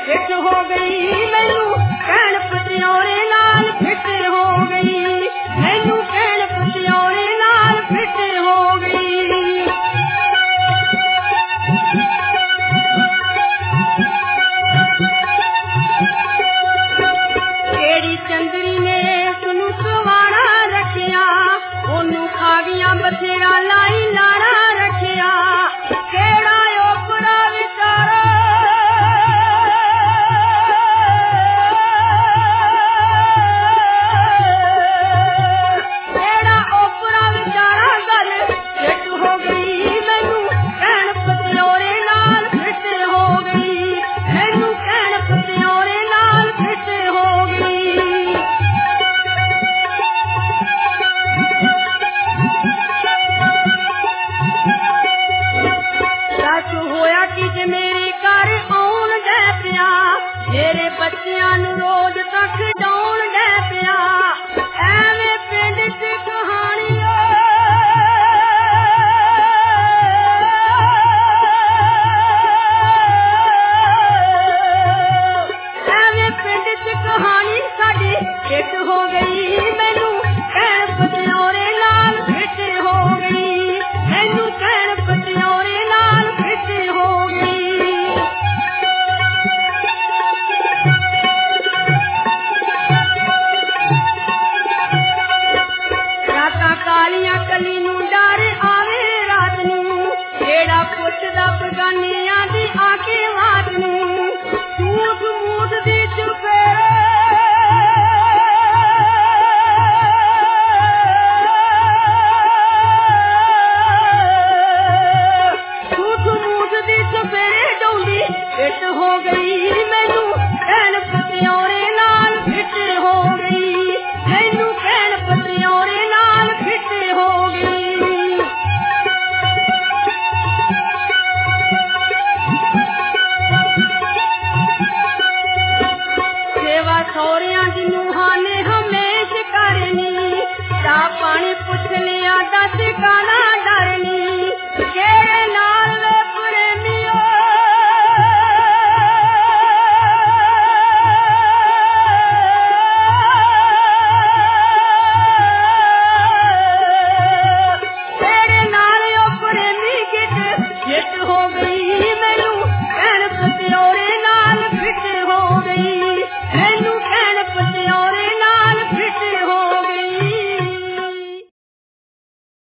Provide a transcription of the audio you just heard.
Fit हो गई मैनू कहण पतियोरे नाल फिट हो गई मैनू कहण पतियोरे नाल फिट हो गई। केड़ी चंदरी ने सुनू सवारा रखिया ओनू खा गया बथेरा लाई लारा रखिया केड़ा ओपरा विचारा केड़ा ओपरा विचारा गल फिट हो गई मैनू कहण पतियोरे नाल फिट हो गई मैनू कहण पतियोरे नाल फिट हो गई। होया कि जे मेरे घर आउण दे पिया मेरे बच्चियां नू रोज तक डाउण दे पिया एवें पिंड च कहानी एवें पिंड च कहानी साडी फिट हो गई मैनू कहण पतियोरे नाल फिट हो गई मैनू कहण पतियोरे नाल फिट हो गई। रातां कालियां कली नू डर आवे रात नू जेड़ा पुछदा बगानिया